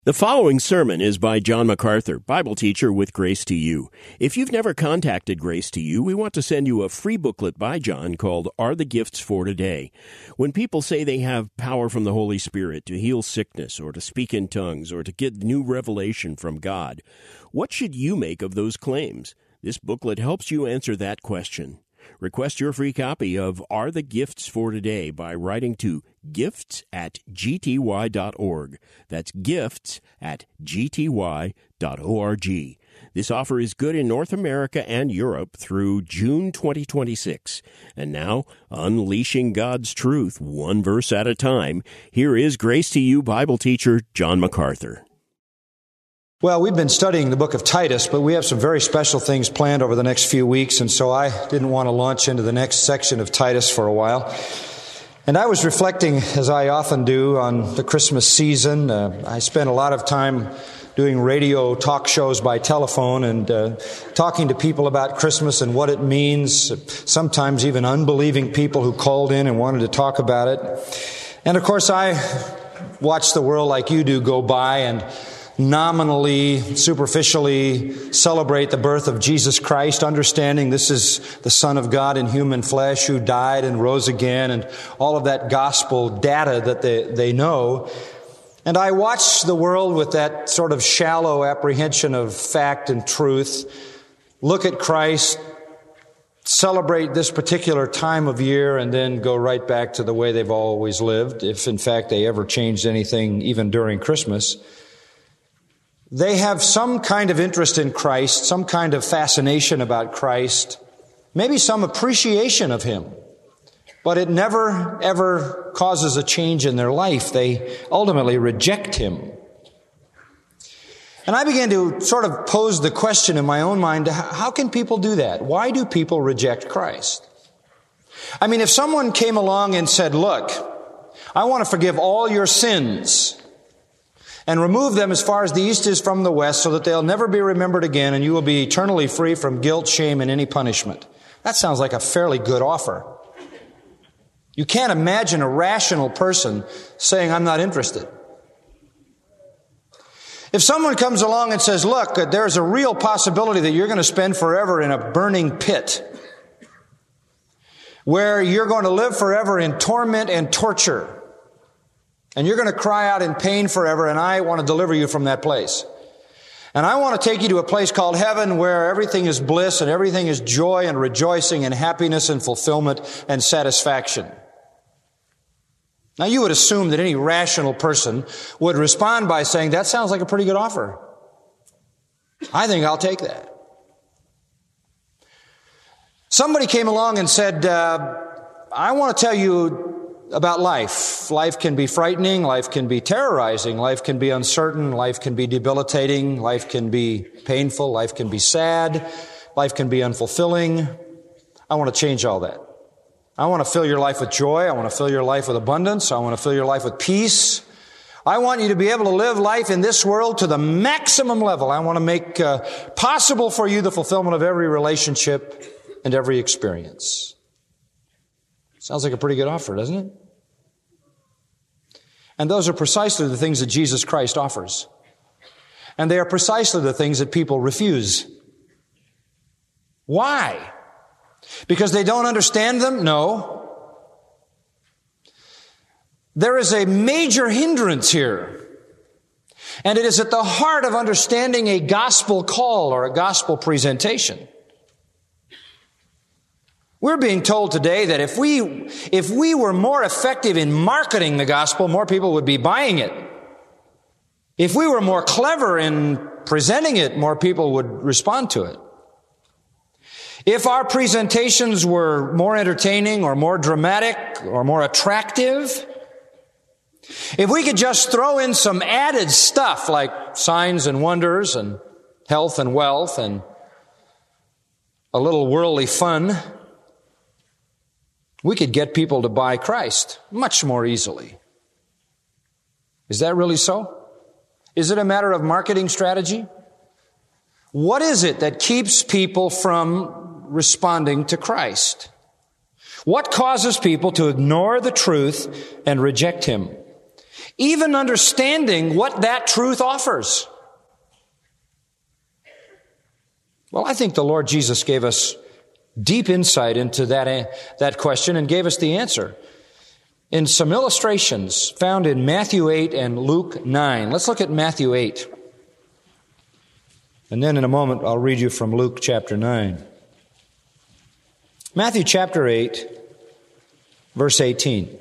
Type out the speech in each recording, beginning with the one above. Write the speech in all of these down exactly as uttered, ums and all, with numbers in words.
The following sermon is by John MacArthur, Bible teacher with Grace to You. If you've never contacted Grace to You, we want to send you a free booklet by John called Are the Gifts for Today? When people say they have power from the Holy Spirit to heal sickness or to speak in tongues or to get new revelation from God, what should you make of those claims? This booklet helps you answer that question. Request your free copy of Are the Gifts for Today by writing to gifts at g t y dot org. That's gifts at g t y dot org. This offer is good in North America and Europe through June twenty twenty-six. And now, unleashing God's truth one verse at a time, here is Grace to You Bible teacher John MacArthur. Well, we've been studying the book of Titus, but we have some very special things planned over the next few weeks, and so I didn't want to launch into the next section of Titus for a while. And I was reflecting, as I often do, on the Christmas season. Uh, I spent a lot of time doing radio talk shows by telephone and uh, talking to people about Christmas and what it means, sometimes even unbelieving people who called in and wanted to talk about it. And of course, I watch the world like you do go by and nominally, superficially celebrate the birth of Jesus Christ, understanding this is the Son of God in human flesh who died and rose again, and all of that gospel data that they, they know. And I watch the world with that sort of shallow apprehension of fact and truth, look at Christ, celebrate this particular time of year, and then go right back to the way they've always lived, if in fact they ever changed anything even during Christmas. They have some kind of interest in Christ, some kind of fascination about Christ, maybe some appreciation of Him, but it never, ever causes a change in their life. They ultimately reject Him. And I began to sort of pose the question in my own mind, how can people do that? Why do people reject Christ? I mean, if someone came along and said, look, I want to forgive all your sins and remove them as far as the east is from the west so that they'll never be remembered again and you will be eternally free from guilt, shame, and any punishment. That sounds like a fairly good offer. You can't imagine a rational person saying, I'm not interested. If someone comes along and says, look, there's a real possibility that you're going to spend forever in a burning pit where you're going to live forever in torment and torture, and you're going to cry out in pain forever, and I want to deliver you from that place. And I want to take you to a place called heaven where everything is bliss and everything is joy and rejoicing and happiness and fulfillment and satisfaction. Now, you would assume that any rational person would respond by saying, that sounds like a pretty good offer. I think I'll take that. Somebody came along and said, uh, I want to tell you about life. Life can be frightening, life can be terrorizing, life can be uncertain, life can be debilitating, life can be painful, life can be sad, life can be unfulfilling. I want to change all that. I want to fill your life with joy. I want to fill your life with abundance. I want to fill your life with peace. I want you to be able to live life in this world to the maximum level. I want to make uh, possible for you the fulfillment of every relationship and every experience. Sounds like a pretty good offer, doesn't it? And those are precisely the things that Jesus Christ offers. And they are precisely the things that people refuse. Why? Because they don't understand them? No. There is a major hindrance here. And it is at the heart of understanding a gospel call or a gospel presentation. We're being told today that if we, if we were more effective in marketing the gospel, more people would be buying it. If we were more clever in presenting it, more people would respond to it. If our presentations were more entertaining or more dramatic or more attractive, if we could just throw in some added stuff like signs and wonders and health and wealth and a little worldly fun, we could get people to buy Christ much more easily. Is that really so? Is it a matter of marketing strategy? What is it that keeps people from responding to Christ? What causes people to ignore the truth and reject Him? even understanding what that truth offers? Well, I think the Lord Jesus gave us deep insight into that, that question and gave us the answer in some illustrations found in Matthew eight and Luke nine. Let's look at Matthew eight. And then in a moment, I'll read you from Luke chapter nine. Matthew chapter eight, verse eighteen.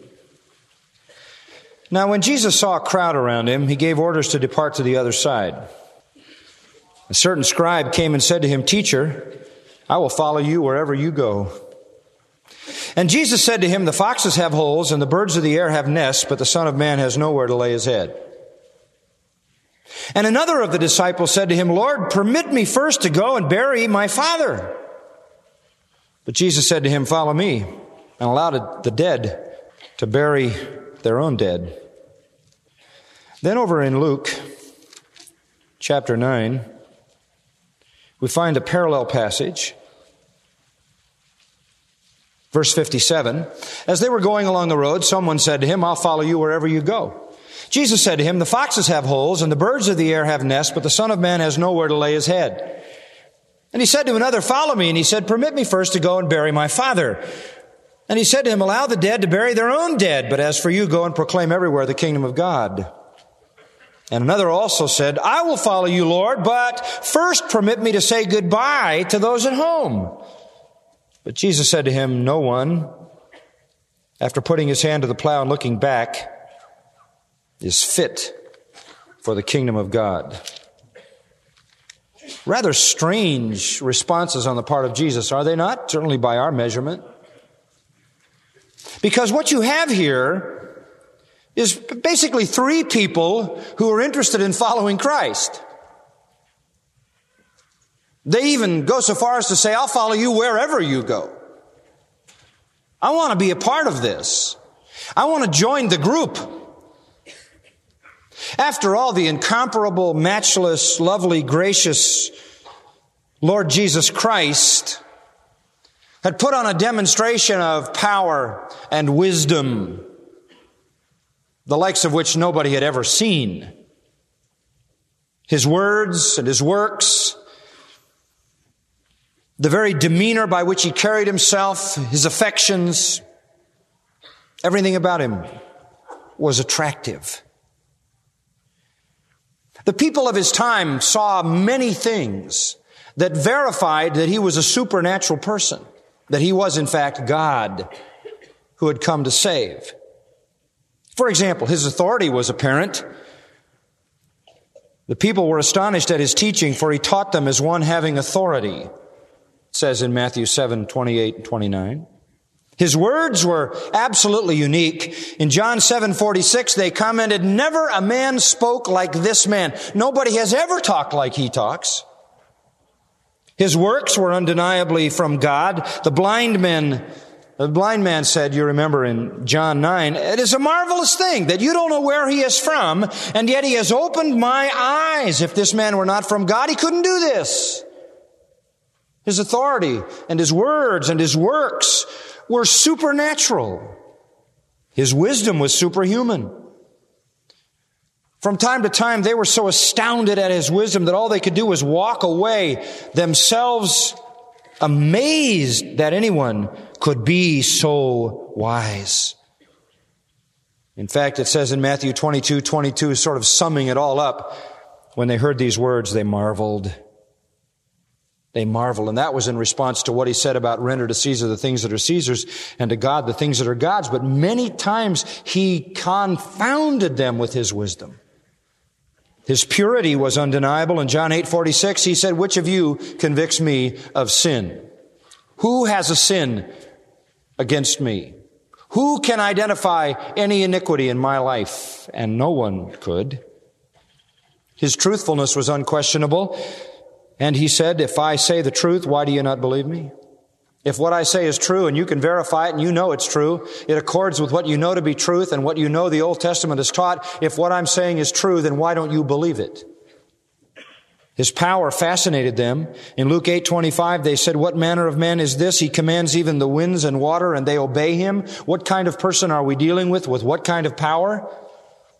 Now, when Jesus saw a crowd around him, he gave orders to depart to the other side. A certain scribe came and said to him, "Teacher, I will follow you wherever you go." And Jesus said to him, "The foxes have holes and the birds of the air have nests, but the Son of Man has nowhere to lay his head." And another of the disciples said to him, "Lord, permit me first to go and bury my Father." But Jesus said to him, "Follow me, and allow the dead to bury their own dead." Then over in Luke chapter nine, we find a parallel passage. Verse fifty-seven, as they were going along the road, someone said to him, "I'll follow you wherever you go." Jesus said to him, "The foxes have holes and the birds of the air have nests, but the Son of Man has nowhere to lay his head." And he said to another, "Follow me." And he said, "Permit me first to go and bury my Father." And he said to him, "Allow the dead to bury their own dead, but as for you, go and proclaim everywhere the kingdom of God." And another also said, "I will follow you, Lord, but first permit me to say goodbye to those at home." But Jesus said to him, "No one, after putting his hand to the plow and looking back, is fit for the kingdom of God." Rather strange responses on the part of Jesus, are they not? Certainly by our measurement. Because what you have here is basically three people who are interested in following Christ. They even go so far as to say, "I'll follow you wherever you go. I want to be a part of this. I want to join the group." After all, the incomparable, matchless, lovely, gracious Lord Jesus Christ had put on a demonstration of power and wisdom, the likes of which nobody had ever seen. His words and his works, the very demeanor by which he carried himself, his affections, everything about him was attractive. The people of his time saw many things that verified that he was a supernatural person, that he was in fact God who had come to save. For example, his authority was apparent. The people were astonished at his teaching, for he taught them as one having authority, it says in Matthew seven, twenty-eight and twenty-nine. His words were absolutely unique. In John seven forty-six, they commented, "Never a man spoke like this man." Nobody has ever talked like he talks. His works were undeniably from God. The blind men, the blind man said, you remember in John nine, "It is a marvelous thing that you don't know where he is from, and yet he has opened my eyes. If this man were not from God, he couldn't do this." His authority and his words and his works were supernatural. His wisdom was superhuman. From time to time, they were so astounded at his wisdom that all they could do was walk away, themselves amazed that anyone could be so wise. In fact, it says in Matthew twenty-two, twenty-two, sort of summing it all up, when they heard these words, they marveled. They marveled, and that was in response to what he said about render to Caesar the things that are Caesar's and to God the things that are God's. But many times he confounded them with his wisdom. His purity was undeniable. In John eight forty-six, he said, "Which of you convicts me of sin? Who has a sin against me? Who can identify any iniquity in my life?" And no one could. His truthfulness was unquestionable. And he said, "If I say the truth, why do you not believe me? If what I say is true and you can verify it and you know it's true, it accords with what you know to be truth and what you know the Old Testament has taught. If what I'm saying is true, then why don't you believe it?" His power fascinated them. In Luke eight twenty-five, they said, "What manner of man is this? He commands even the winds and water and they obey him." What kind of person are we dealing with? With what kind of power?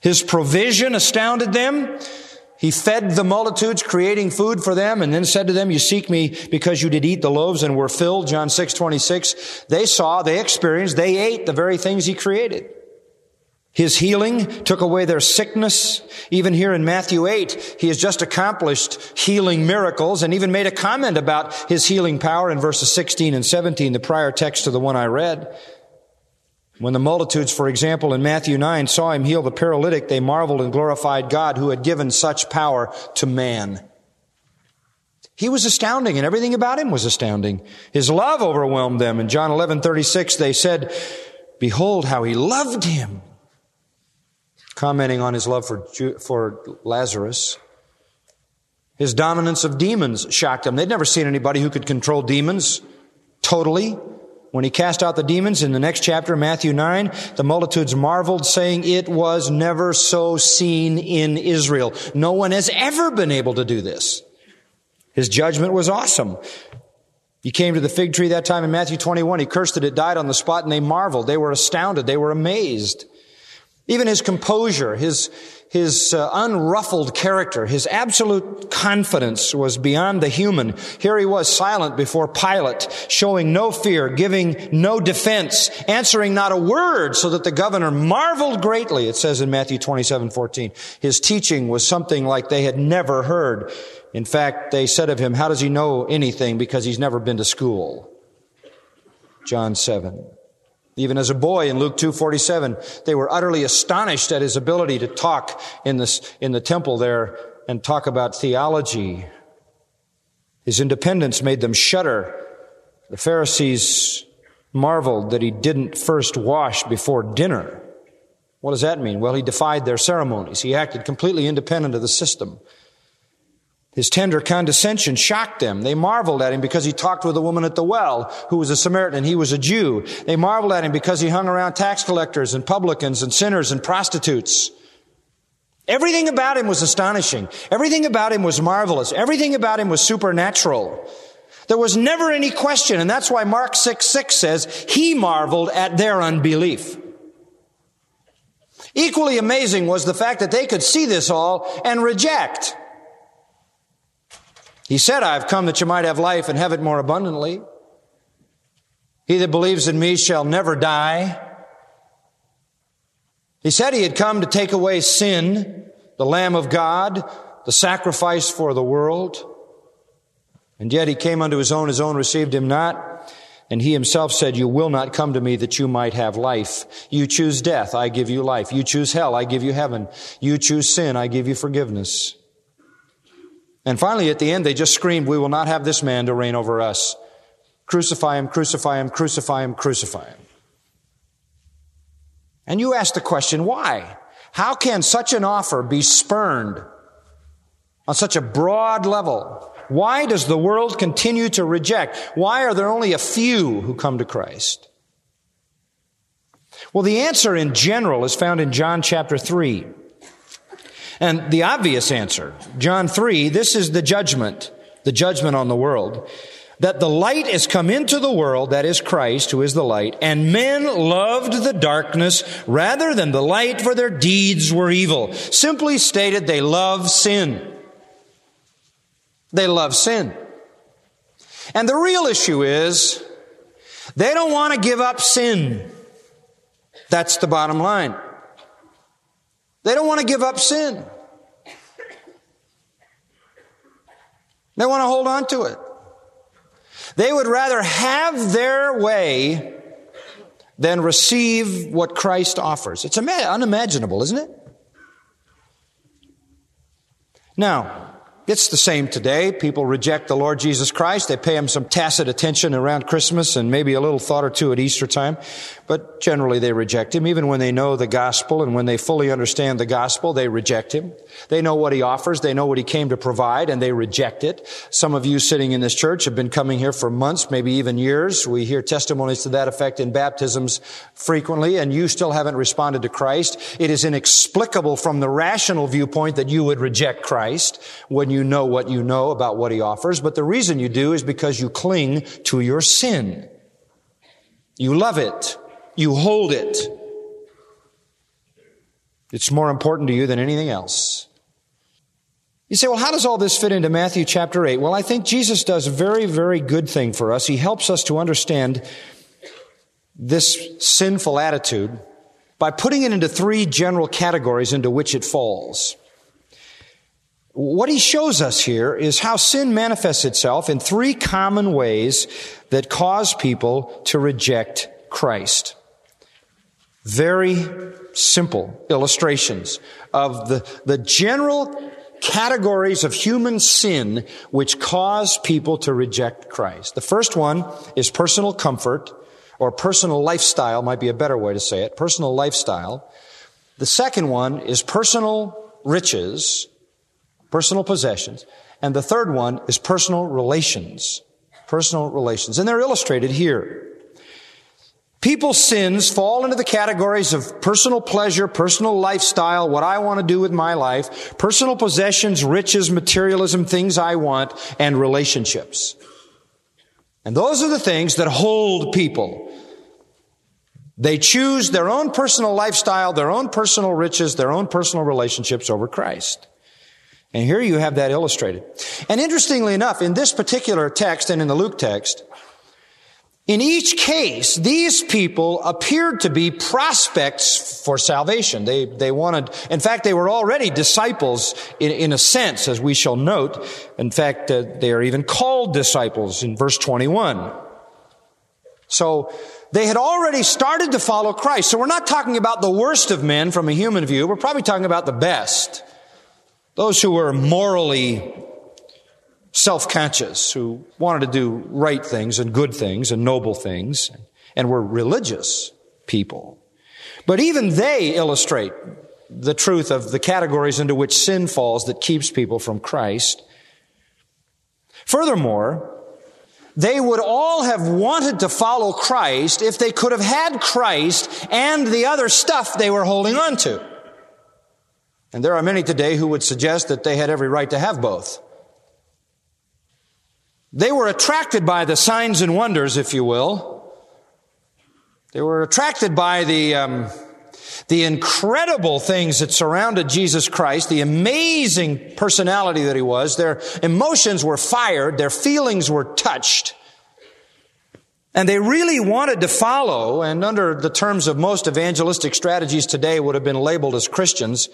His provision astounded them. He fed the multitudes, creating food for them, and then said to them, you seek me because you did eat the loaves and were filled, John six twenty-six. They saw, they experienced, they ate the very things He created. His healing took away their sickness. Even here in Matthew eight, He has just accomplished healing miracles and even made a comment about His healing power in verses sixteen and seventeen, the prior text to the one I read. When the multitudes, for example, in Matthew nine saw Him heal the paralytic, they marveled and glorified God who had given such power to man. He was astounding, and everything about Him was astounding. His love overwhelmed them. In John eleven thirty-six, they said, behold how He loved him. Commenting on His love for, for Lazarus. His dominance of demons shocked them. They'd never seen anybody who could control demons totally. When He cast out the demons in the next chapter, Matthew nine, the multitudes marveled, saying it was never so seen in Israel. No one has ever been able to do this. His judgment was awesome. He came to the fig tree that time in Matthew twenty-one. He cursed it, it died on the spot, and they marveled. They were astounded. They were amazed. Even His composure, His His uh, unruffled character, His absolute confidence was beyond the human. Here He was, silent before Pilate, showing no fear, giving no defense, answering not a word, so that the governor marveled greatly. It says in Matthew twenty-seven fourteen, His teaching was something like they had never heard. In fact, they said of Him, how does He know anything? Because He's never been to school. John seven. Even as a boy in Luke two forty-seven, they were utterly astonished at His ability to talk in this, in the temple there and talk about theology. His independence made them shudder. The Pharisees marveled that He didn't first wash before dinner. What does that mean? Well, He defied their ceremonies. He acted completely independent of the system. His tender condescension shocked them. They marveled at Him because He talked with a woman at the well who was a Samaritan and He was a Jew. They marveled at Him because He hung around tax collectors and publicans and sinners and prostitutes. Everything about Him was astonishing. Everything about Him was marvelous. Everything about Him was supernatural. There was never any question, and that's why Mark six six says, He marveled at their unbelief. Equally amazing was the fact that they could see this all and reject. He said, I have come that you might have life and have it more abundantly. He that believes in me shall never die. He said He had come to take away sin, the Lamb of God, the sacrifice for the world. And yet He came unto His own, His own received Him not. And He Himself said, you will not come to me that you might have life. You choose death, I give you life. You choose hell, I give you heaven. You choose sin, I give you forgiveness. And finally, at the end, they just screamed, we will not have this man to reign over us. Crucify Him, crucify Him, crucify Him, crucify Him. And you ask the question, why? How can such an offer be spurned on such a broad level? Why does the world continue to reject? Why are there only a few who come to Christ? Well, the answer in general is found in John chapter three. And the obvious answer, John three, this is the judgment, the judgment on the world, that the light is come into the world, that is Christ, who is the light, and men loved the darkness rather than the light, for their deeds were evil. Simply stated, they love sin. They love sin. And the real issue is, they don't want to give up sin. That's the bottom line. They don't want to give up sin. They want to hold on to it. They would rather have their way than receive what Christ offers. It's unimaginable, isn't it? Now, it's the same today. People reject the Lord Jesus Christ. They pay Him some tacit attention around Christmas and maybe a little thought or two at Easter time. But generally they reject Him. Even when they know the gospel and when they fully understand the gospel, they reject Him. They know what He offers. They know what He came to provide, and they reject it. Some of you sitting in this church have been coming here for months, maybe even years. We hear testimonies to that effect in baptisms frequently, and you still haven't responded to Christ. It is inexplicable from the rational viewpoint that you would reject Christ when you know what you know about what He offers. But the reason you do is because you cling to your sin. You love it. You hold it. It's more important to you than anything else. You say, well, how does all this fit into Matthew chapter eight? Well, I think Jesus does a very, very good thing for us. He helps us to understand this sinful attitude by putting it into three general categories into which it falls. What he shows us here is how sin manifests itself in three common ways that cause people to reject Christ. Very simple illustrations of the, the general categories of human sin which cause people to reject Christ. The first one is personal comfort, or personal lifestyle might be a better way to say it, personal lifestyle. The second one is personal riches, personal possessions. And the third one is personal relations, personal relations. And they're illustrated here. People's sins fall into the categories of personal pleasure, personal lifestyle, what I want to do with my life, personal possessions, riches, materialism, things I want, and relationships. And those are the things that hold people. They choose their own personal lifestyle, their own personal riches, their own personal relationships over Christ. And here you have that illustrated. And interestingly enough, in this particular text and in the Luke text, in each case, these people appeared to be prospects for salvation. They, they wanted, in fact, they were already disciples in, in a sense, as we shall note. In fact, uh, they are even called disciples in verse twenty-one. So, they had already started to follow Christ. So we're not talking about the worst of men from a human view. We're probably talking about the best. Those who were morally self-conscious, who wanted to do right things and good things and noble things, and were religious people. But even they illustrate the truth of the categories into which sin falls that keeps people from Christ. Furthermore, they would all have wanted to follow Christ if they could have had Christ and the other stuff they were holding on to. And there are many today who would suggest that they had every right to have both. They were attracted by the signs and wonders, if you will. They were attracted by the um, the incredible things that surrounded Jesus Christ, the amazing personality that he was. Their emotions were fired, their feelings were touched. And they really wanted to follow, and under the terms of most evangelistic strategies today would have been labeled as Christians.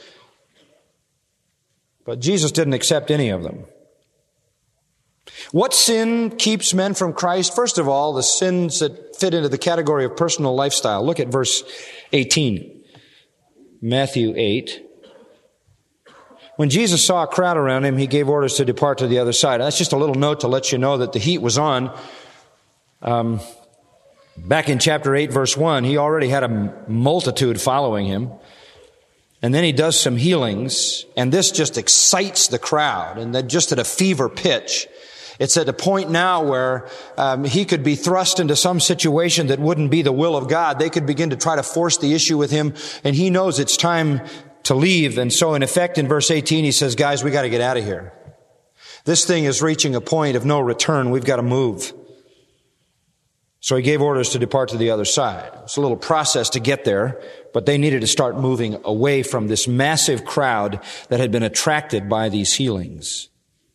But Jesus didn't accept any of them. What sin keeps men from Christ? First of all, the sins that fit into the category of personal lifestyle. Look at verse eighteen. Matthew eight. When Jesus saw a crowd around him, he gave orders to depart to the other side. That's just a little note to let you know that the heat was on. Um, back in chapter eight, verse one, he already had a multitude following him. And then he does some healings, and this just excites the crowd, and then just at a fever pitch. It's at a point now where um, he could be thrust into some situation that wouldn't be the will of God. They could begin to try to force the issue with him, and he knows it's time to leave. And so in effect, in verse eighteen, he says, guys, we got to get out of here. This thing is reaching a point of no return. We've got to move. So he gave orders to depart to the other side. It's a little process to get there, but they needed to start moving away from this massive crowd that had been attracted by these healings.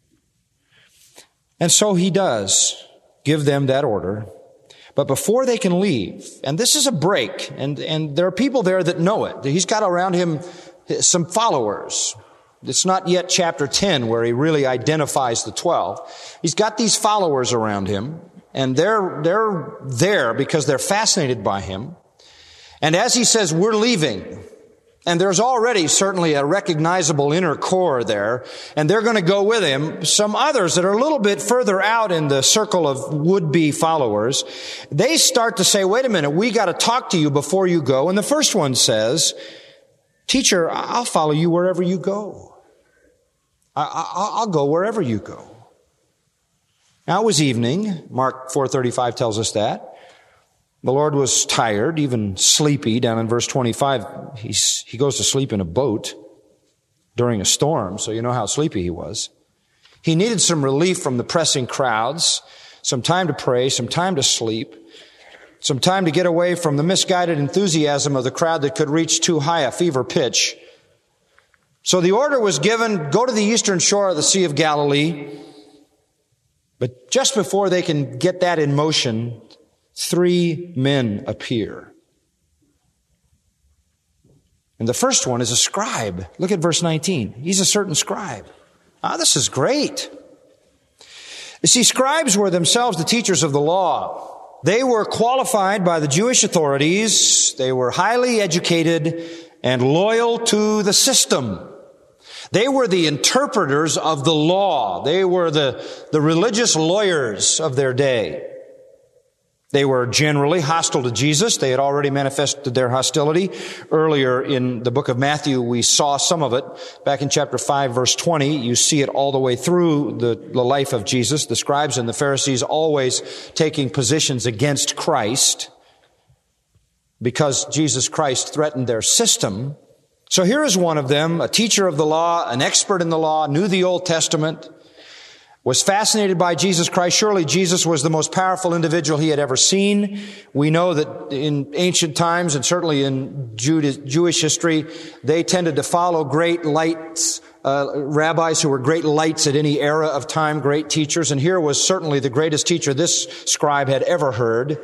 And so he does give them that order. But before they can leave, and this is a break, and, and there are people there that know it. He's got around him some followers. It's not yet chapter ten where he really identifies the twelve. He's got these followers around him, and they're, they're there because they're fascinated by him. And as he says, we're leaving. And there's already certainly a recognizable inner core there, and they're going to go with him. Some others that are a little bit further out in the circle of would-be followers, they start to say, wait a minute, we got to talk to you before you go. And the first one says, teacher, I'll follow you wherever you go. I, I'll go wherever you go. Now it was evening. Mark four thirty-five tells us that. The Lord was tired, even sleepy. Down in verse twenty-five, he's, he goes to sleep in a boat during a storm, so you know how sleepy he was. He needed some relief from the pressing crowds, some time to pray, some time to sleep, some time to get away from the misguided enthusiasm of the crowd that could reach too high a fever pitch So the order was given, go to the eastern shore of the Sea of Galilee. But just before they can get that in motion, three men appear. And the first one is a scribe. Look at verse nineteen. He's a certain scribe. Ah, this is great. You see, scribes were themselves the teachers of the law. They were qualified by the Jewish authorities. They were highly educated and loyal to the system. They were the interpreters of the law. They were the, the religious lawyers of their day. They were generally hostile to Jesus. They had already manifested their hostility. Earlier in the book of Matthew, we saw some of it. Back in chapter five, verse twenty, you see it all the way through the, the life of Jesus. The scribes and the Pharisees always taking positions against Christ because Jesus Christ threatened their system. So here is one of them, a teacher of the law, an expert in the law, knew the Old Testament, was fascinated by Jesus Christ. Surely Jesus was the most powerful individual he had ever seen. We know that in ancient times, and certainly in Jewish history, they tended to follow great lights, uh, rabbis who were great lights at any era of time, great teachers. And here was certainly the greatest teacher this scribe had ever heard.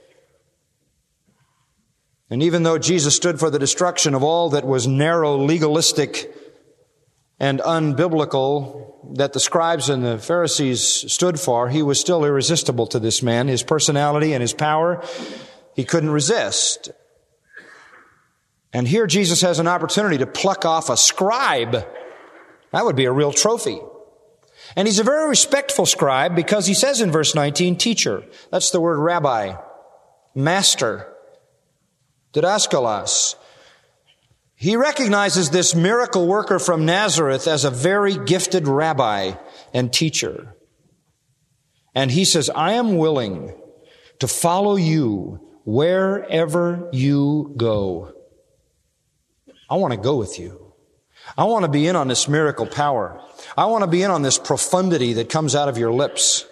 And even though Jesus stood for the destruction of all that was narrow, legalistic, and unbiblical that the scribes and the Pharisees stood for, he was still irresistible to this man. His personality and his power, he couldn't resist. And here Jesus has an opportunity to pluck off a scribe. That would be a real trophy. And he's a very respectful scribe because he says in verse nineteen, teacher. That's the word rabbi, master, didaskalos. He recognizes this miracle worker from Nazareth as a very gifted rabbi and teacher. And he says, I am willing to follow you wherever you go. I want to go with you. I want to be in on this miracle power. I want to be in on this profundity that comes out of your lips.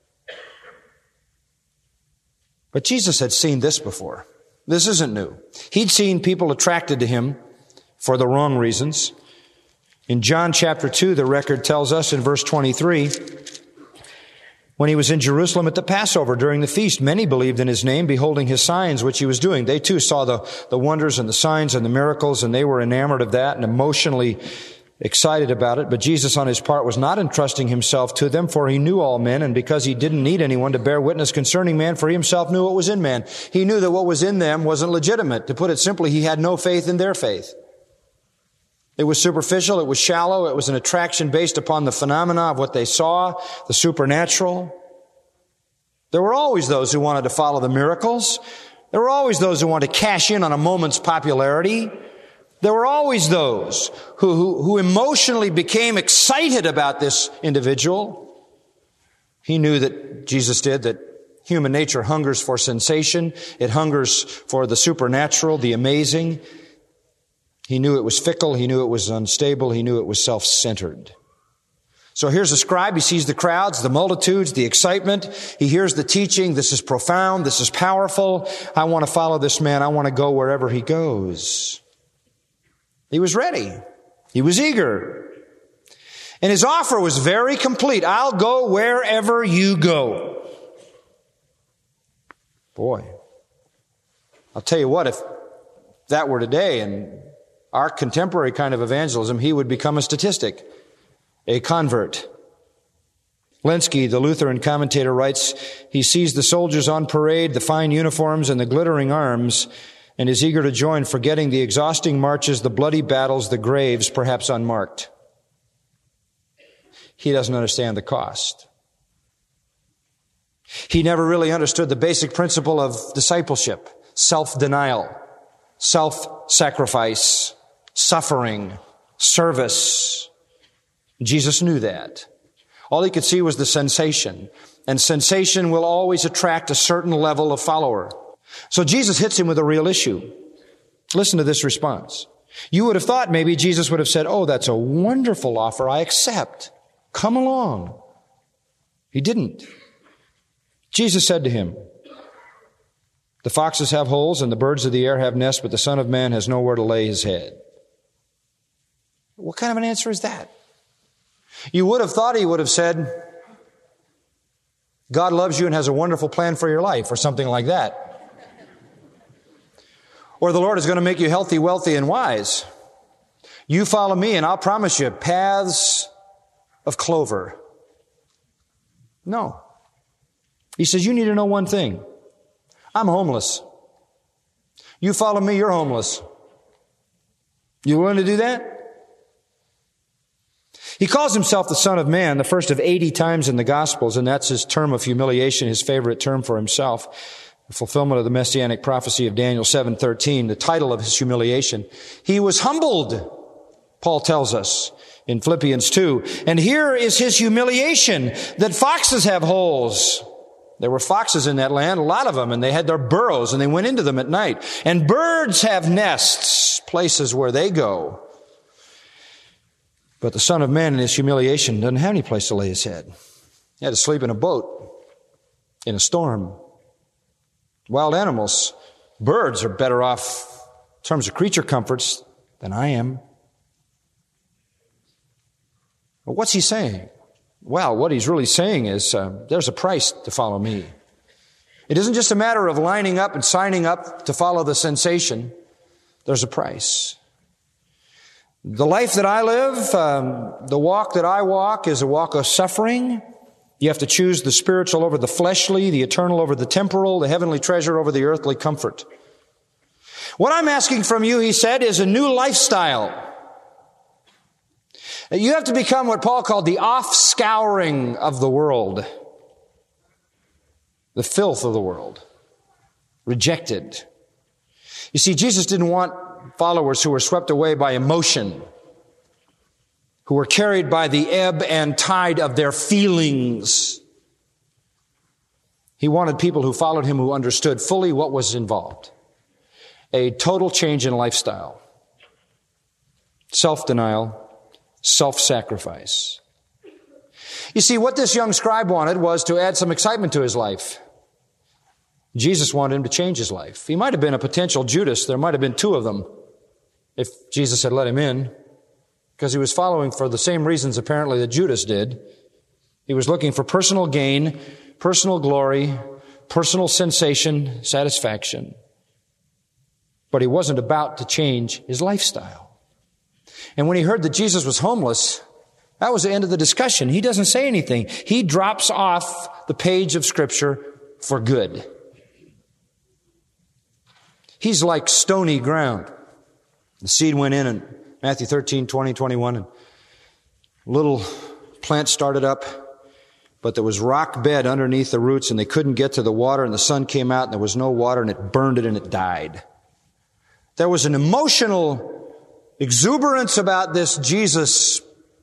But Jesus had seen this before. This isn't new. He'd seen people attracted to him for the wrong reasons. In John chapter two, the record tells us in verse twenty-three, when he was in Jerusalem at the Passover during the feast, many believed in his name, beholding his signs which he was doing. They too saw the, the wonders and the signs and the miracles, and they were enamored of that and emotionally excited about it. But Jesus on his part was not entrusting himself to them, for he knew all men, and because he didn't need anyone to bear witness concerning man, for he himself knew what was in man. He knew that what was in them wasn't legitimate. To put it simply, he had no faith in their faith. It was superficial, it was shallow, it was an attraction based upon the phenomena of what they saw, the supernatural. There were always those who wanted to follow the miracles. There were always those who wanted to cash in on a moment's popularity. There were always those who, who, who emotionally became excited about this individual. He knew that Jesus did, that human nature hungers for sensation. It hungers for the supernatural, the amazing. He knew it was fickle. He knew it was unstable. He knew it was self-centered. So here's a scribe. He sees the crowds, the multitudes, the excitement. He hears the teaching. This is profound. This is powerful. I want to follow this man. I want to go wherever he goes. He was ready. He was eager. And his offer was very complete. I'll go wherever you go. Boy, I'll tell you what, if that were today and our contemporary kind of evangelism, he would become a statistic, a convert. Lenski, the Lutheran commentator, writes, he sees the soldiers on parade, the fine uniforms and the glittering arms, and is eager to join, forgetting the exhausting marches, the bloody battles, the graves, perhaps unmarked. He doesn't understand the cost. He never really understood the basic principle of discipleship, self-denial, self-sacrifice, suffering, service. Jesus knew that. All he could see was the sensation. And sensation will always attract a certain level of follower. So Jesus hits him with a real issue. Listen to this response. You would have thought maybe Jesus would have said, oh, that's a wonderful offer. I accept. Come along. He didn't. Jesus said to him, the foxes have holes and the birds of the air have nests, but the Son of Man has nowhere to lay his head. What kind of an answer is that? You would have thought he would have said, God loves you and has a wonderful plan for your life, or something like that. Or the Lord is going to make you healthy, wealthy, and wise. You follow me and I'll promise you paths of clover. No. He says, you need to know one thing. I'm homeless. You follow me, you're homeless. You willing to do that? He calls himself the Son of Man, the first of eighty times in the Gospels, and that's his term of humiliation, his favorite term for himself. The fulfillment of the messianic prophecy of Daniel seven thirteen, the title of his humiliation. He was humbled, Paul tells us in Philippians two. And here is his humiliation, that foxes have holes. There were foxes in that land, a lot of them, and they had their burrows, and they went into them at night. And birds have nests, places where they go. But the Son of Man in his humiliation doesn't have any place to lay his head. He had to sleep in a boat, in a storm. Wild animals, birds are better off in terms of creature comforts than I am. But what's he saying? Well, what he's really saying is uh, there's a price to follow me. It isn't just a matter of lining up and signing up to follow the sensation. There's a price. The life that I live, um, the walk that I walk is a walk of suffering. You have to choose the spiritual over the fleshly, the eternal over the temporal, the heavenly treasure over the earthly comfort. What I'm asking from you, he said, is a new lifestyle. You have to become what Paul called the off-scouring of the world. The filth of the world. Rejected. You see, Jesus didn't want followers who were swept away by emotion, who were carried by the ebb and tide of their feelings. He wanted people who followed him who understood fully what was involved. A total change in lifestyle. Self-denial. Self-sacrifice. You see, what this young scribe wanted was to add some excitement to his life. Jesus wanted him to change his life. He might have been a potential Judas. There might have been two of them if Jesus had let him in, because he was following for the same reasons apparently that Judas did. He was looking for personal gain, personal glory, personal sensation, satisfaction. But he wasn't about to change his lifestyle. And when he heard that Jesus was homeless, that was the end of the discussion. He doesn't say anything. He drops off the page of Scripture for good. He's like stony ground. The seed went in in Matthew thirteen, twenty, twenty-one, and a little plant started up, but there was rock bed underneath the roots, and they couldn't get to the water, and the sun came out, and there was no water, and it burned it, and it died. There was an emotional exuberance about this Jesus,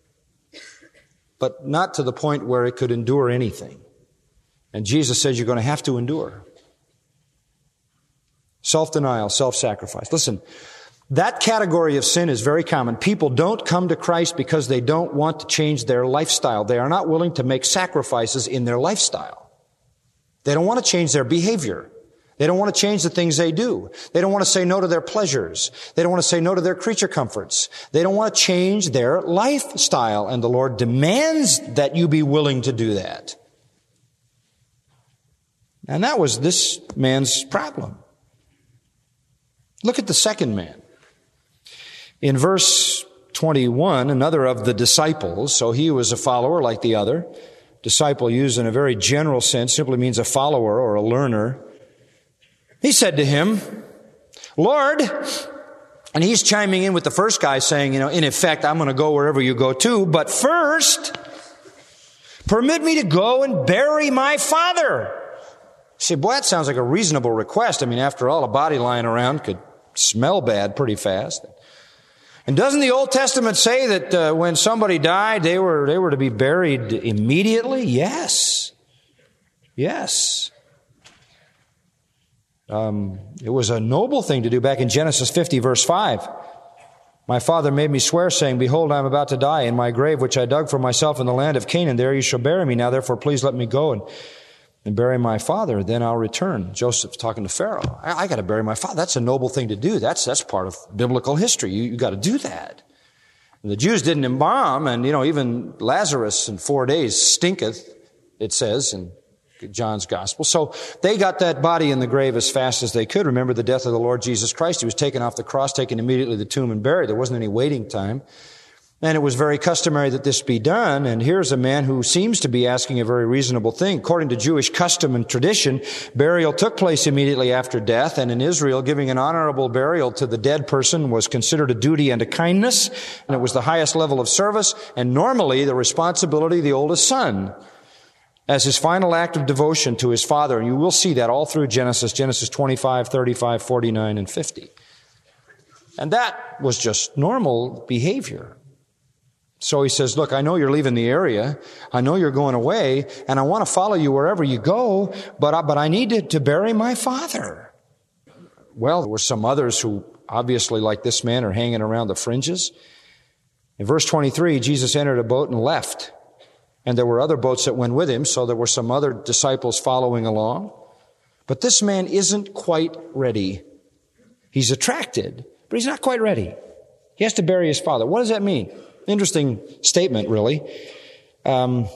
but not to the point where it could endure anything. And Jesus says you're going to have to endure. Self-denial, self-sacrifice. Listen, that category of sin is very common. People don't come to Christ because they don't want to change their lifestyle. They are not willing to make sacrifices in their lifestyle. They don't want to change their behavior. They don't want to change the things they do. They don't want to say no to their pleasures. They don't want to say no to their creature comforts. They don't want to change their lifestyle. And the Lord demands that you be willing to do that. And that was this man's problem. Look at the second man. In verse twenty-one, another of the disciples, so he was a follower like the other. Disciple used in a very general sense simply means a follower or a learner. He said to him, Lord, and he's chiming in with the first guy saying, you know, in effect, I'm going to go wherever you go too, but first, permit me to go and bury my father. You say, boy, that sounds like a reasonable request. I mean, after all, a body lying around could smell bad pretty fast. And doesn't the Old Testament say that uh, when somebody died, they were they were to be buried immediately? Yes. Yes. Um, it was a noble thing to do back in Genesis fifty, verse five. My father made me swear, saying, behold, I am about to die. In my grave, which I dug for myself in the land of Canaan, there you shall bury me. Now, therefore, please let me go and and bury my father, then I'll return. Joseph's talking to Pharaoh. I, I got to bury my father. That's a noble thing to do. That's that's part of biblical history. You, you got to do that. And the Jews didn't embalm, and, you know, even Lazarus in four days stinketh, it says in John's Gospel. So they got that body in the grave as fast as they could. Remember the death of the Lord Jesus Christ. He was taken off the cross, taken immediately to the tomb and buried. There wasn't any waiting time. And it was very customary that this be done. And here's a man who seems to be asking a very reasonable thing. According to Jewish custom and tradition, burial took place immediately after death. And in Israel, giving an honorable burial to the dead person was considered a duty and a kindness. And it was the highest level of service. And normally the responsibility of the oldest son as his final act of devotion to his father. And you will see that all through Genesis, Genesis twenty-five, thirty-five, forty-nine, and fifty. And that was just normal behavior. So he says, look, I know you're leaving the area. I know you're going away, and I want to follow you wherever you go, but I, but I need to, to bury my father. Well, there were some others who, obviously like this man, are hanging around the fringes. In verse twenty-three, Jesus entered a boat and left. And there were other boats that went with him, so there were some other disciples following along. But this man isn't quite ready. He's attracted, but he's not quite ready. He has to bury his father. What does that mean? Interesting statement, really. Um,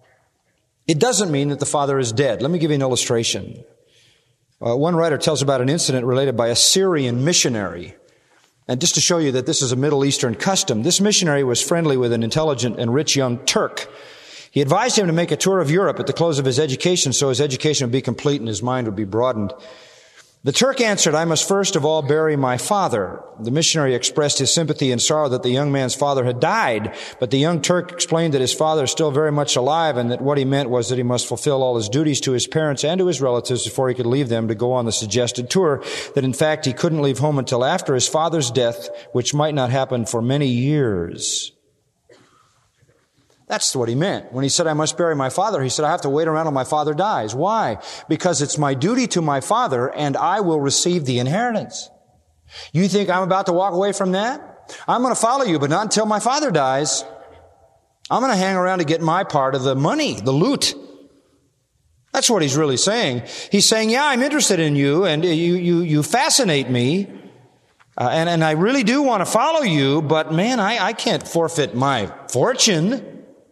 it doesn't mean that the father is dead. Let me give you an illustration. Uh, one writer tells about an incident related by a Syrian missionary. And just to show you that this is a Middle Eastern custom, this missionary was friendly with an intelligent and rich young Turk. He advised him to make a tour of Europe at the close of his education so his education would be complete and his mind would be broadened. The Turk answered, I must first of all bury my father. The missionary expressed his sympathy and sorrow that the young man's father had died, but the young Turk explained that his father is still very much alive and that what he meant was that he must fulfill all his duties to his parents and to his relatives before he could leave them to go on the suggested tour, that in fact he couldn't leave home until after his father's death, which might not happen for many years. That's what he meant. When he said, I must bury my father, he said, I have to wait around until my father dies. Why? Because it's my duty to my father, and I will receive the inheritance. You think I'm about to walk away from that? I'm going to follow you, but not until my father dies. I'm going to hang around to get my part of the money, the loot. That's what he's really saying. He's saying, yeah, I'm interested in you, and you, you, you fascinate me. Uh, and, and I really do want to follow you, but man, I, I can't forfeit my fortune.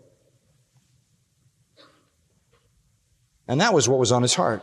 And that was what was on his heart.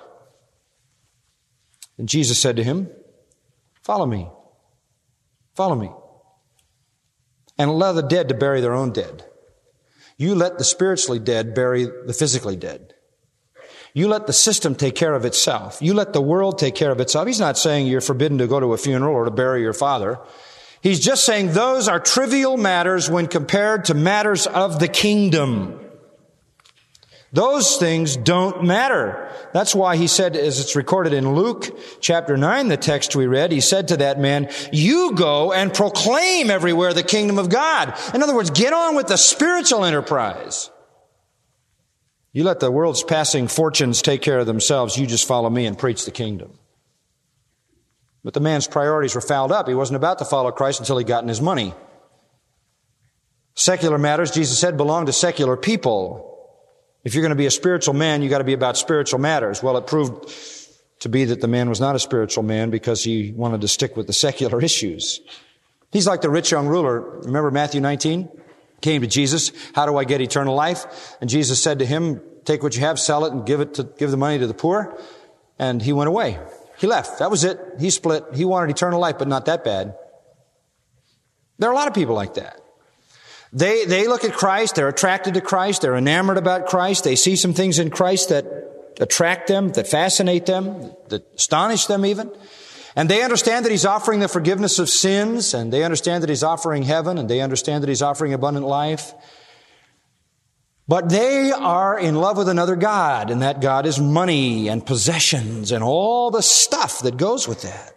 And Jesus said to him, follow me. Follow me. And allow the dead to bury their own dead. You let the spiritually dead bury the physically dead. You let the system take care of itself. You let the world take care of itself. He's not saying you're forbidden to go to a funeral or to bury your father. He's just saying those are trivial matters when compared to matters of the kingdom. Those things don't matter. That's why he said, as it's recorded in Luke chapter nine, the text we read, he said to that man, you go and proclaim everywhere the kingdom of God. In other words, get on with the spiritual enterprise. You let the world's passing fortunes take care of themselves. You just follow me and preach the kingdom. But the man's priorities were fouled up. He wasn't about to follow Christ until he got in his money. Secular matters, Jesus said, belong to secular people. If you're going to be a spiritual man, you got to be about spiritual matters. Well, it proved to be that the man was not a spiritual man because he wanted to stick with the secular issues. He's like the rich young ruler. Remember Matthew nineteen? Came to Jesus. How do I get eternal life? And Jesus said to him, take what you have, sell it, and give it to, give the money to the poor. And he went away. He left. That was it. He split. He wanted eternal life, but not that bad. There are a lot of people like that. They, they look at Christ, they're attracted to Christ, they're enamored about Christ, they see some things in Christ that attract them, that fascinate them, that astonish them even. And they understand that He's offering the forgiveness of sins, and they understand that He's offering heaven, and they understand that He's offering abundant life. But they are in love with another God, and that God is money and possessions and all the stuff that goes with that.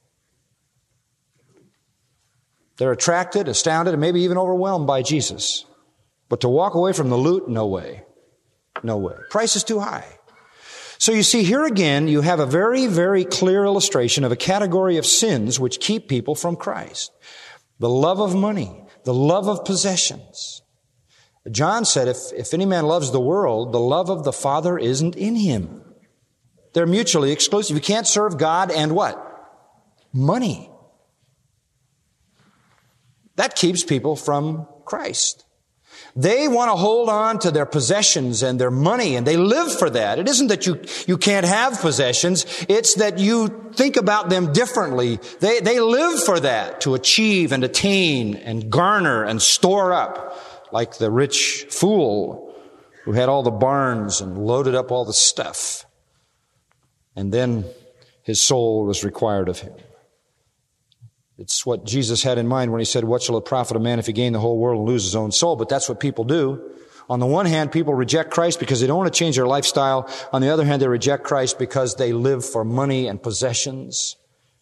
They're attracted, astounded, and maybe even overwhelmed by Jesus. But to walk away from the loot, no way. No way. Price is too high. So you see, here again, you have a very, very clear illustration of a category of sins which keep people from Christ. The love of money, the love of possessions. John said, if, if any man loves the world, the love of the Father isn't in him. They're mutually exclusive. You can't serve God and what? Money. That keeps people from Christ. They want to hold on to their possessions and their money, and they live for that. It isn't that you, you can't have possessions. It's that you think about them differently. They, they live for that, to achieve and attain and garner and store up, like the rich fool who had all the barns and loaded up all the stuff. And then his soul was required of him. It's what Jesus had in mind when he said, what shall it profit a man if he gain the whole world and lose his own soul? But that's what people do. On the one hand, people reject Christ because they don't want to change their lifestyle. On the other hand, they reject Christ because they live for money and possessions.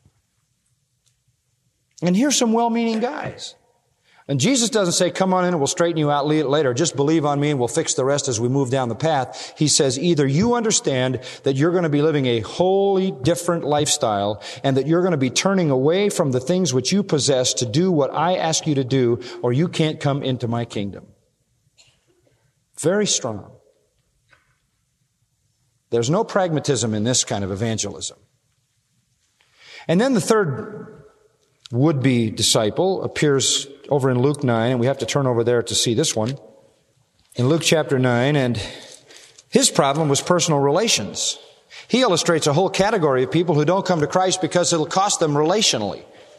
And here's some well-meaning guys. And Jesus doesn't say, come on in and we'll straighten you out later. Just believe on me and we'll fix the rest as we move down the path. He says, either you understand that you're going to be living a wholly different lifestyle and that you're going to be turning away from the things which you possess to do what I ask you to do, or you can't come into my kingdom. Very strong. There's no pragmatism in this kind of evangelism. And then the third would-be disciple appears over in Luke nine, and we have to turn over there to see this one. In Luke chapter nine, and his problem was personal relations. He illustrates a whole category of people who don't come to Christ because it'll cost them relationally.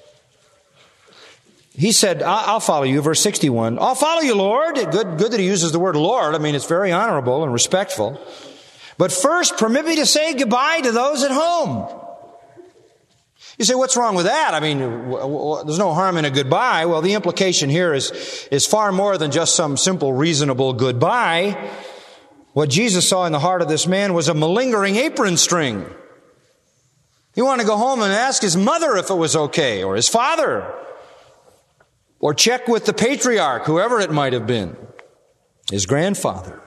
He said, I'll follow you, verse sixty-one. I'll follow you, Lord. Good, good that he uses the word Lord. I mean, it's very honorable and respectful. But first, permit me to say goodbye to those at home. You say, what's wrong with that? I mean, w- w- there's no harm in a goodbye. Well, the implication here is, is far more than just some simple, reasonable goodbye. What Jesus saw in the heart of this man was a malingering apron string. He wanted to go home and ask his mother if it was okay, or his father, or check with the patriarch, whoever it might have been, his grandfather.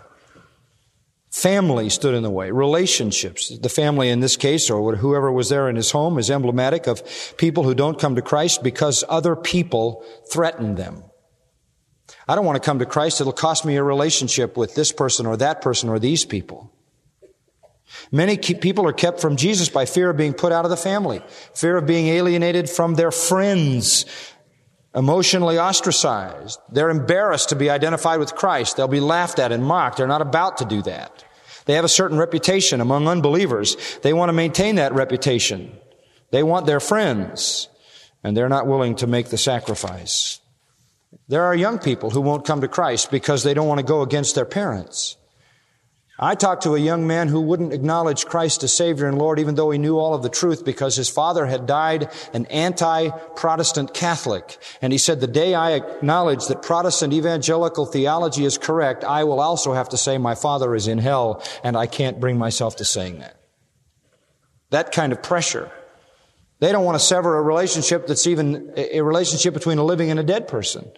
Family stood in the way. Relationships. The family in this case, or whoever was there in his home, is emblematic of people who don't come to Christ because other people threaten them. I don't want to come to Christ. It'll cost me a relationship with this person or that person or these people. Many people are kept from Jesus by fear of being put out of the family, fear of being alienated from their friends, emotionally ostracized. They're embarrassed to be identified with Christ. They'll be laughed at and mocked. They're not about to do that. They have a certain reputation among unbelievers. They want to maintain that reputation. They want their friends, and they're not willing to make the sacrifice. There are young people who won't come to Christ because they don't want to go against their parents. I talked to a young man who wouldn't acknowledge Christ as Savior and Lord even though he knew all of the truth because his father had died an anti-Protestant Catholic. And he said, the day I acknowledge that Protestant evangelical theology is correct, I will also have to say my father is in hell, and I can't bring myself to saying that. That kind of pressure. They don't want to sever a relationship that's even a relationship between a living and a dead person.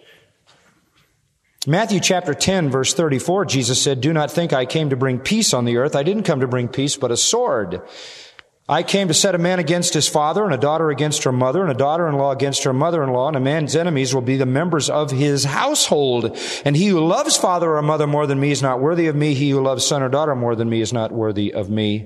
Matthew chapter ten, verse thirty-four, Jesus said, do not think I came to bring peace on the earth. I didn't come to bring peace, but a sword. I came to set a man against his father, and a daughter against her mother, and a daughter-in-law against her mother-in-law, and a man's enemies will be the members of his household. And he who loves father or mother more than me is not worthy of me. He who loves son or daughter more than me is not worthy of me.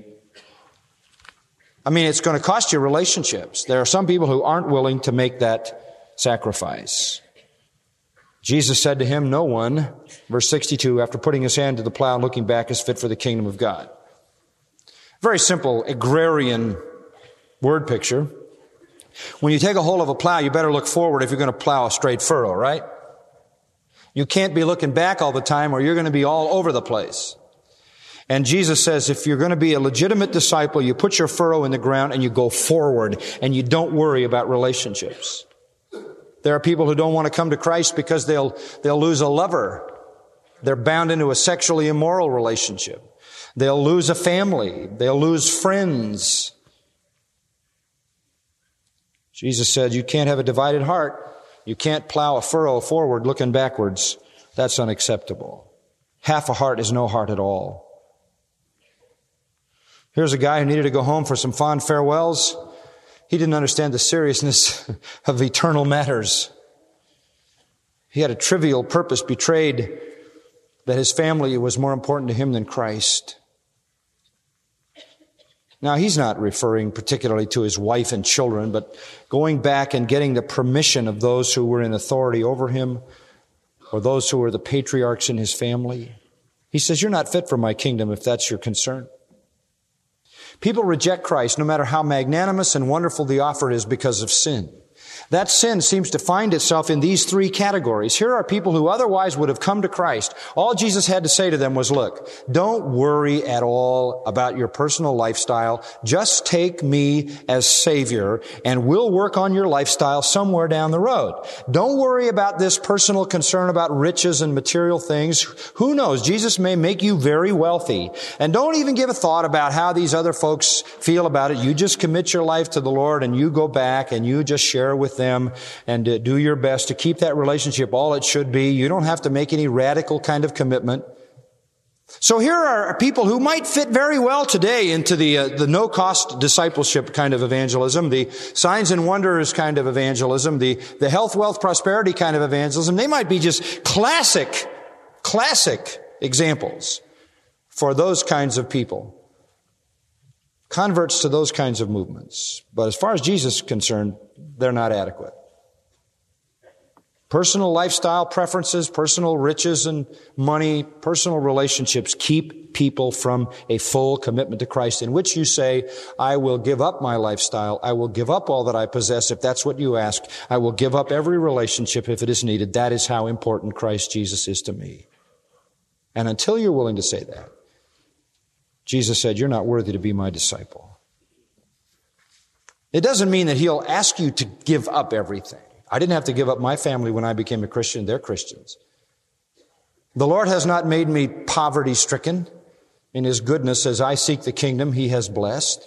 I mean, it's going to cost you relationships. There are some people who aren't willing to make that sacrifice. Jesus said to him, no one, verse sixty-two, after putting his hand to the plow and looking back, is fit for the kingdom of God. Very simple agrarian word picture. When you take a hold of a plow, you better look forward if you're going to plow a straight furrow, right? You can't be looking back all the time or you're going to be all over the place. And Jesus says, if you're going to be a legitimate disciple, you put your furrow in the ground and you go forward and you don't worry about relationships. There are people who don't want to come to Christ because they'll, they'll lose a lover. They're bound into a sexually immoral relationship. They'll lose a family. They'll lose friends. Jesus said, you can't have a divided heart. You can't plow a furrow forward looking backwards. That's unacceptable. Half a heart is no heart at all. Here's a guy who needed to go home for some fond farewells. He didn't understand the seriousness of eternal matters. He had a trivial purpose betrayed that his family was more important to him than Christ. Now, he's not referring particularly to his wife and children, but going back and getting the permission of those who were in authority over him, or those who were the patriarchs in his family. He says, you're not fit for my kingdom if that's your concern. People reject Christ no matter how magnanimous and wonderful the offer is because of sin. That sin seems to find itself in these three categories. Here are people who otherwise would have come to Christ. All Jesus had to say to them was, look, don't worry at all about your personal lifestyle. Just take me as Savior, and we'll work on your lifestyle somewhere down the road. Don't worry about this personal concern about riches and material things. Who knows? Jesus may make you very wealthy. And don't even give a thought about how these other folks feel about it. You just commit your life to the Lord, and you go back, and you just share with them and uh, do your best to keep that relationship all it should be. You don't have to make any radical kind of commitment. So here are people who might fit very well today into the uh, the no-cost discipleship kind of evangelism, the signs and wonders kind of evangelism, the, the health, wealth, prosperity kind of evangelism. They might be just classic, classic examples for those kinds of people. Converts to those kinds of movements. But as far as Jesus is concerned, they're not adequate. Personal lifestyle preferences, personal riches and money, personal relationships keep people from a full commitment to Christ, in which you say, I will give up my lifestyle. I will give up all that I possess if that's what you ask. I will give up every relationship if it is needed. That is how important Christ Jesus is to me. And until you're willing to say that, Jesus said, you're not worthy to be my disciple. It doesn't mean that he'll ask you to give up everything. I didn't have to give up my family when I became a Christian. They're Christians. The Lord has not made me poverty-stricken. In his goodness, as I seek the kingdom, he has blessed.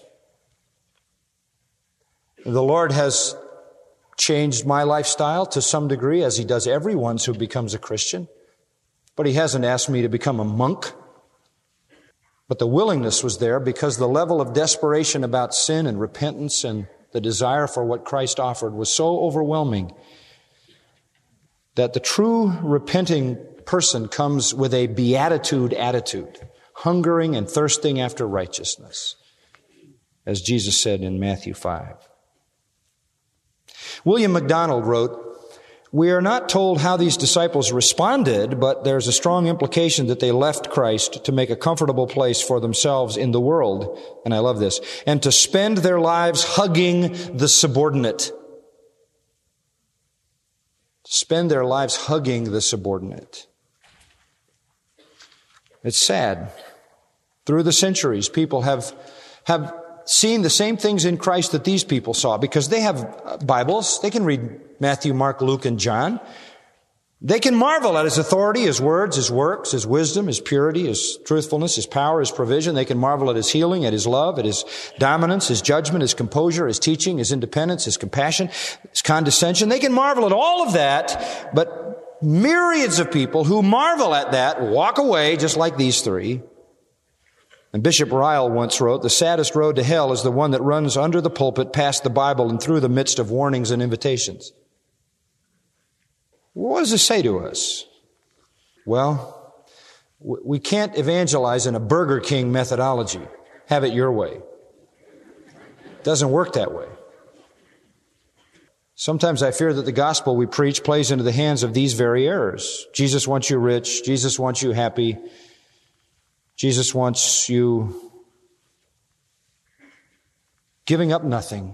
The Lord has changed my lifestyle to some degree, as he does everyone's who becomes a Christian. But he hasn't asked me to become a monk. But the willingness was there because the level of desperation about sin and repentance and the desire for what Christ offered was so overwhelming that the true repenting person comes with a beatitude attitude, hungering and thirsting after righteousness, as Jesus said in Matthew five. William MacDonald wrote, we are not told how these disciples responded, but there's a strong implication that they left Christ to make a comfortable place for themselves in the world, and I love this, and to spend their lives hugging the subordinate. Spend their lives hugging the subordinate. It's sad. Through the centuries, people have, have seen the same things in Christ that these people saw, because they have Bibles. They can read Matthew, Mark, Luke, and John. They can marvel at his authority, his words, his works, his wisdom, his purity, his truthfulness, his power, his provision. They can marvel at his healing, at his love, at his dominance, his judgment, his composure, his teaching, his independence, his compassion, his condescension. They can marvel at all of that, but myriads of people who marvel at that walk away just like these three. And Bishop Ryle once wrote, the saddest road to hell is the one that runs under the pulpit, past the Bible, and through the midst of warnings and invitations. What does this say to us? Well, we can't evangelize in a Burger King methodology. Have it your way. It doesn't work that way. Sometimes I fear that the gospel we preach plays into the hands of these very errors. Jesus wants you rich. Jesus wants you happy. Jesus wants you giving up nothing.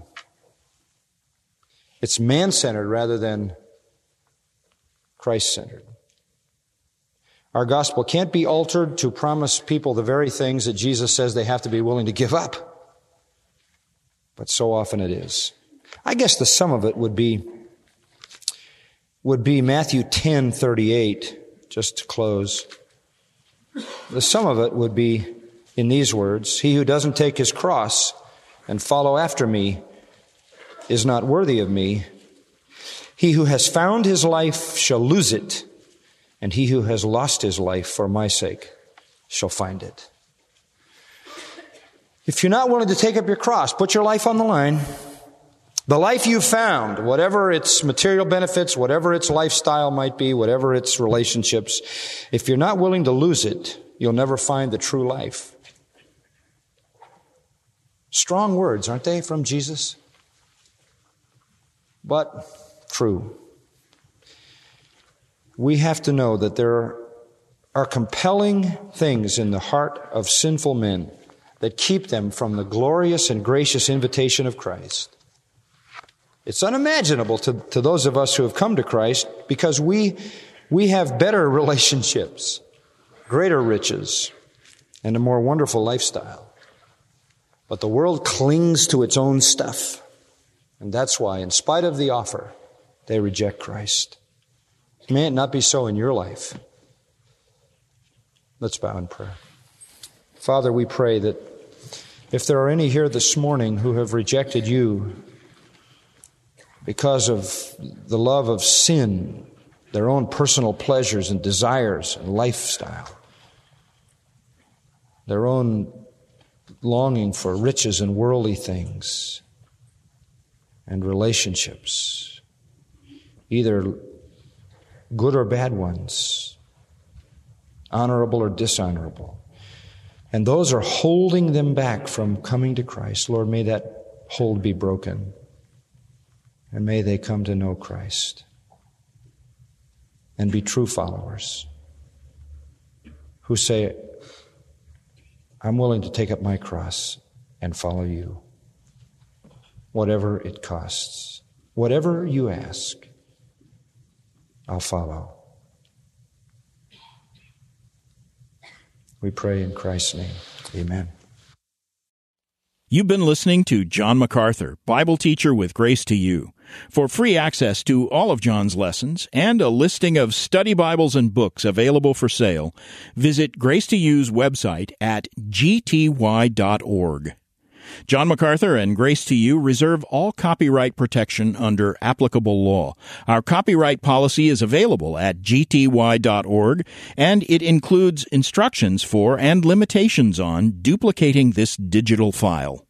It's man-centered rather than Christ-centered. Our gospel can't be altered to promise people the very things that Jesus says they have to be willing to give up. But so often it is. I guess the sum of it would be, would be Matthew ten thirty-eight, just to close. The sum of it would be in these words, he who doesn't take his cross and follow after me is not worthy of me. He who has found his life shall lose it, and he who has lost his life for my sake shall find it. If you're not willing to take up your cross, put your life on the line. The life you found, whatever its material benefits, whatever its lifestyle might be, whatever its relationships, if you're not willing to lose it, you'll never find the true life. Strong words, aren't they, from Jesus? But true. we have to know that there are compelling things in the heart of sinful men that keep them from the glorious and gracious invitation of Christ. It's unimaginable to, to those of us who have come to Christ because we, we have better relationships, greater riches, and a more wonderful lifestyle. But the world clings to its own stuff. And that's why, in spite of the offer, they reject Christ. May it not be so in your life. Let's bow in prayer. Father, we pray that if there are any here this morning who have rejected you because of the love of sin, their own personal pleasures and desires and lifestyle, their own longing for riches and worldly things and relationships, either good or bad ones, honorable or dishonorable, and those are holding them back from coming to Christ. Lord, may that hold be broken, and may they come to know Christ and be true followers who say, I'm willing to take up my cross and follow you, whatever it costs. Whatever you ask, I'll follow. We pray in Christ's name. Amen. You've been listening to John MacArthur, Bible teacher with Grace to You. For free access to all of John's lessons and a listing of study Bibles and books available for sale, visit Grace to You's website at g t y dot org. John MacArthur and Grace to You reserve all copyright protection under applicable law. Our copyright policy is available at g t y dot org, and it includes instructions for and limitations on duplicating this digital file.